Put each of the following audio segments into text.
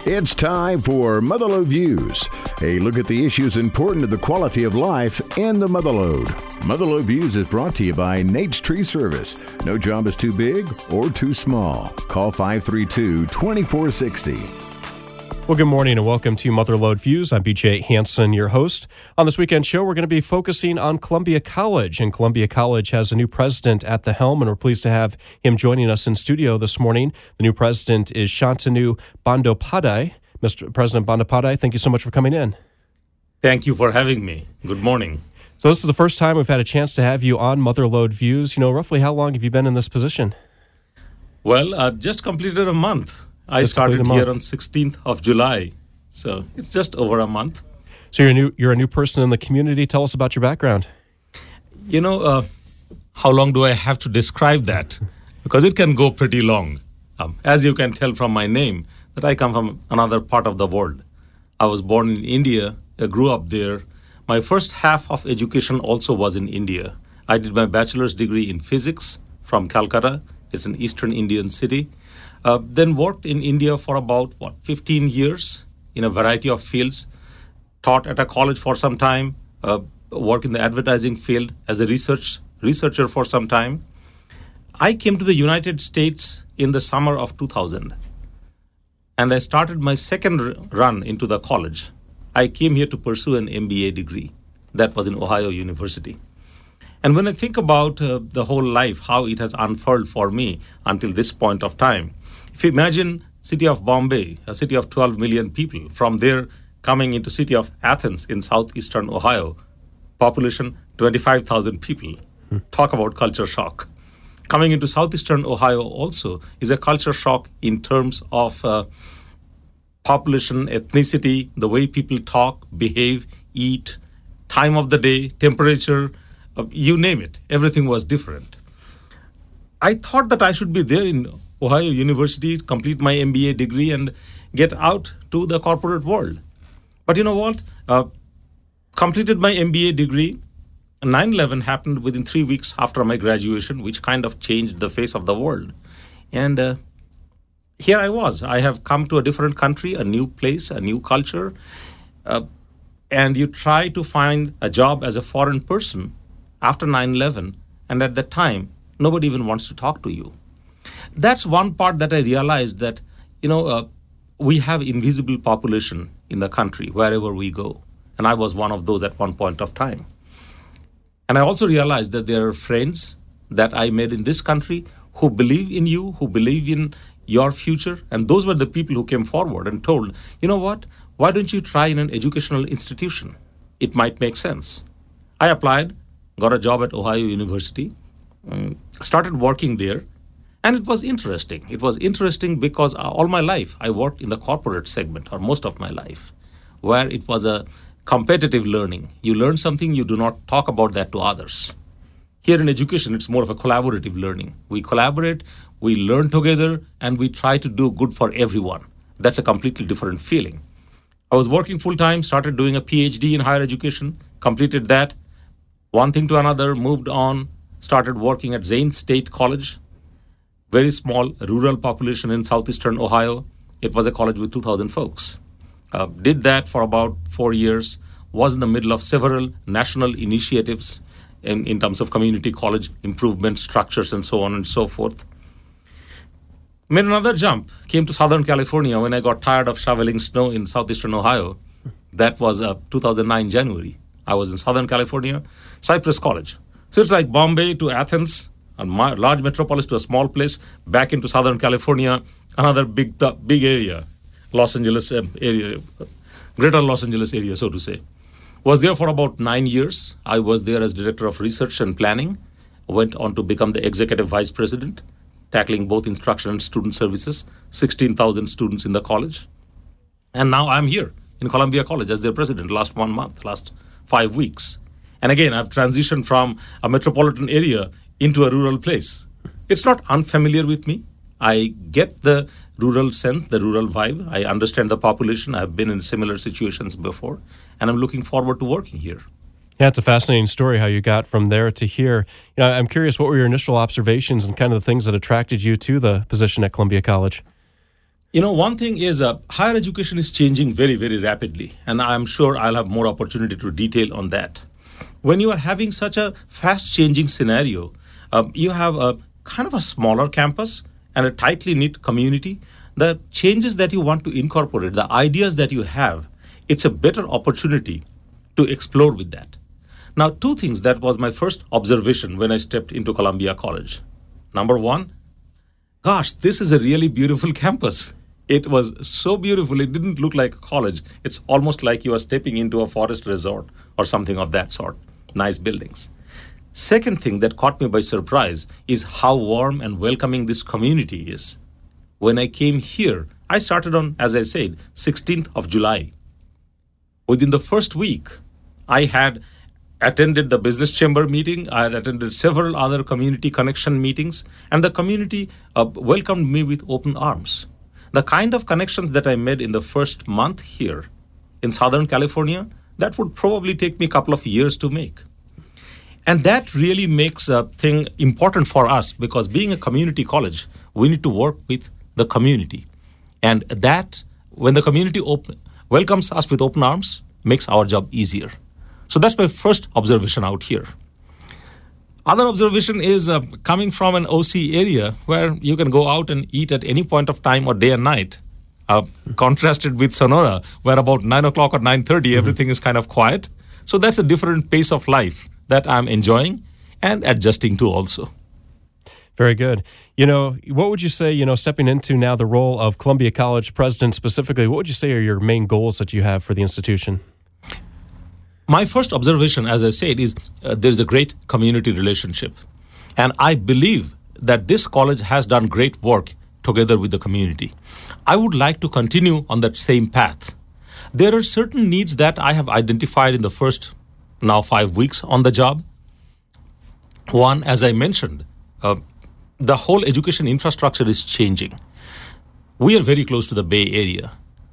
It's time for Motherlode Views, a look at the issues important to the quality of life in the Motherlode. Motherlode Views is brought to you by Nate's Tree Service. No job is too big or too small. Call 532-2460. Well, good morning and welcome to Motherlode Views. I'm BJ Hansen, your host. On this weekend show, we're going to be focusing on Columbia College. And Columbia College has a new president at the helm, and we're pleased to have him joining us in studio this morning. The new president is Shantanu Bandyopadhyay. Mr. President Bandyopadhyay, thank you so much for coming in. Thank you for having me. Good morning. So this is the first time we've had a chance to have you on Motherlode Views. You know, roughly how long have you been in this position? Well, just completed a month. I started here on 16th of July, so it's just over a month. So you're a new person in the community. Tell us about your background. You know, how long do I have to describe that? Because it can go pretty long. As you can tell from my name, that I come from another part of the world. I was born in India, I grew up there. My first half of education also was in India. I did my bachelor's degree in physics from Calcutta. It's an Eastern Indian city. Then worked in India for about, 15 years in a variety of fields. Taught at a college for some time. Worked in the advertising field as a researcher for some time. I came to the United States in the summer of 2000. And I started my second run into the college. I came here to pursue an MBA degree. That was in Ohio University. And when I think about the whole life, how it has unfurled for me until this point of time, if you imagine city of Bombay, a city of 12 million people, from there coming into city of Athens in southeastern Ohio, population 25,000 people. Talk about culture shock. Coming into southeastern Ohio also is a culture shock in terms of population, ethnicity, the way people talk, behave, eat, time of the day, temperature, you name it. Everything was different. I thought that I should be there in Ohio University, complete my MBA degree and get out to the corporate world. But you know what? Completed my MBA degree. 9/11 happened within 3 weeks after my graduation, which kind of changed the face of the world. And here I was. I have come to a different country, a new place, a new culture. And you try to find a job as a foreign person after 9/11. And at that time, nobody even wants to talk to you. That's one part that I realized that, we have invisible population in the country wherever we go. And I was one of those at one point of time. And I also realized that there are friends that I made in this country who believe in you, who believe in your future. And those were the people who came forward and told, you know what, why don't you try in an educational institution? It might make sense. I applied, got a job at Ohio University, started working there. And it was interesting. It was interesting because all my life I worked in the corporate segment, or most of my life, where it was a competitive learning. You learn something, you do not talk about that to others. Here in education, it's more of a collaborative learning. We collaborate, we learn together, and we try to do good for everyone. That's a completely different feeling. I was working full-time, started doing a PhD in higher education, completed that. One thing to another, moved on, started working at Zane State College. Very small rural population in southeastern Ohio. It was a college with 2,000 folks. Did that for about 4 years. Was in the middle of several national initiatives in terms of community college improvement structures and so on and so forth. Made another jump. Came to Southern California when I got tired of shoveling snow in southeastern Ohio. That was 2009 January. I was in Southern California, Cypress College. So it's like Bombay to Athens, a large metropolis to a small place, back into Southern California, another big area, Los Angeles area, greater Los Angeles area, so to say. Was there for about 9 years. I was there as director of research and planning. Went on to become the executive vice president, tackling both instruction and student services, 16,000 students in the college. And now I'm here in Columbia College as their president last 1 month, last 5 weeks. And again, I've transitioned from a metropolitan area into a rural place. It's not unfamiliar with me. I get the rural sense, the rural vibe. I understand the population. I've been in similar situations before, and I'm looking forward to working here. Yeah, it's a fascinating story how you got from there to here. I'm curious, what were your initial observations and kind of the things that attracted you to the position at Columbia College? One thing is higher education is changing very, very rapidly, and I'm sure I'll have more opportunity to detail on that. When you are having such a fast-changing scenario, you have a kind of a smaller campus and a tightly knit community. The changes that you want to incorporate, the ideas that you have, it's a better opportunity to explore with that. Now, two things that was my first observation when I stepped into Columbia College. Number one, gosh, this is a really beautiful campus. It was so beautiful, it didn't look like a college. It's almost like you are stepping into a forest resort or something of that sort. Nice buildings. Second thing that caught me by surprise is how warm and welcoming this community is. When I came here, I started on, as I said, 16th of July. Within the first week, I had attended the business chamber meeting. I had attended several other community connection meetings, and the community welcomed me with open arms. The kind of connections that I made in the first month here in Southern California, that would probably take me a couple of years to make. And that really makes a thing important for us, because being a community college, we need to work with the community. And that, when the community welcomes us with open arms, makes our job easier. So that's my first observation out here. Other observation is coming from an OC area where you can go out and eat at any point of time or day and night, contrasted with Sonora, where about 9 o'clock or 9:30, everything is kind of quiet. So that's a different pace of life that I'm enjoying and adjusting to also. Very good. What would you say, stepping into now the role of Columbia College president specifically, what would you say are your main goals that you have for the institution? My first observation, as I said, is there's a great community relationship. And I believe that this college has done great work together with the community. I would like to continue on that same path. There are certain needs that I have identified in the first, now 5 weeks on the job. One, as I mentioned, the whole education infrastructure is changing. We are very close to the Bay Area.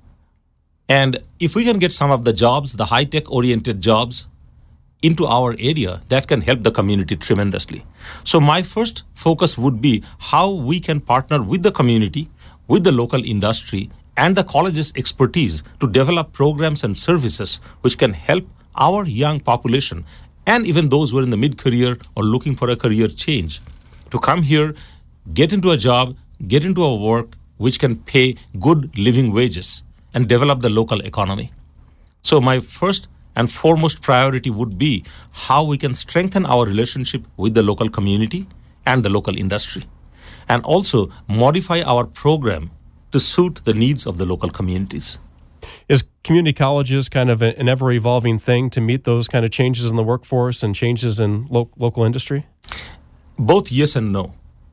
And if we can get some of the jobs, the high-tech oriented jobs, into our area, that can help the community tremendously. So my first focus would be how we can partner with the community, with the local industry, and the college's expertise to develop programs and services which can help our young population and even those who are in the mid-career or looking for a career change to come here, get into a job, get into a work which can pay good living wages and develop the local economy. So my first and foremost priority would be how we can strengthen our relationship with the local community and the local industry, and also modify our program to suit the needs of the local communities. Is community colleges kind of an ever-evolving thing to meet those kind of changes in the workforce and changes in local industry? Both yes and no.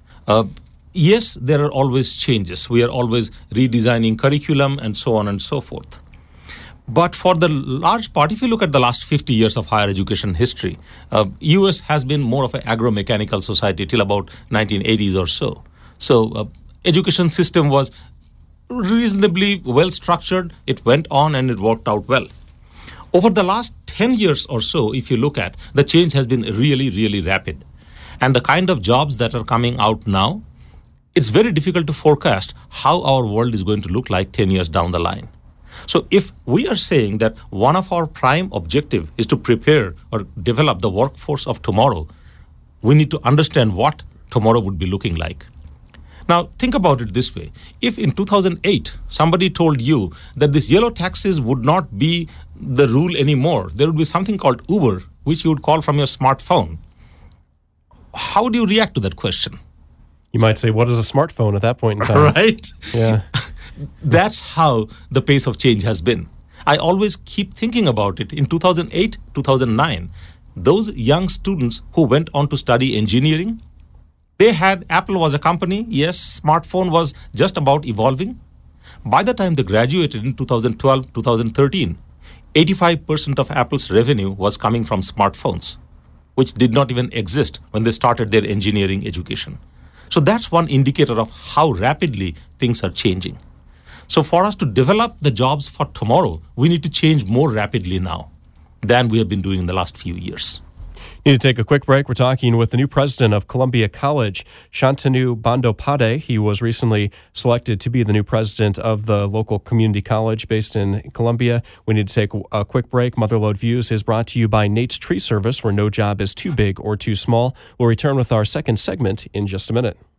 Yes, there are always changes. We are always redesigning curriculum and so on and so forth. But for the large part, if you look at the last 50 years of higher education history, U.S. has been more of an agro-mechanical society till about 1980s or so. So education system was reasonably well structured. It went on and it worked out well. Over the last 10 years or so, if you look at, the change has been really, really rapid. And the kind of jobs that are coming out now, it's very difficult to forecast how our world is going to look like 10 years down the line. So if we are saying that one of our prime objective is to prepare or develop the workforce of tomorrow, we need to understand what tomorrow would be looking like. Now, think about it this way. If in 2008, somebody told you that these yellow taxis would not be the rule anymore, there would be something called Uber, which you would call from your smartphone. How would you react to that question? You might say, what is a smartphone at that point in time? Right? Yeah. That's how the pace of change has been. I always keep thinking about it. In 2008, 2009, those young students who went on to study engineering, Apple was a company, yes, smartphone was just about evolving. By the time they graduated in 2012, 2013, 85% of Apple's revenue was coming from smartphones, which did not even exist when they started their engineering education. So that's one indicator of how rapidly things are changing. So for us to develop the jobs for tomorrow, we need to change more rapidly now than we have been doing in the last few years. Need to take a quick break. We're talking with the new president of Columbia College, Shantanu Bandyopadhyay. He was recently selected to be the new president of the local community college based in Columbia. We need to take a quick break. Motherlode Views is brought to you by Nate's Tree Service, where no job is too big or too small. We'll return with our second segment in just a minute.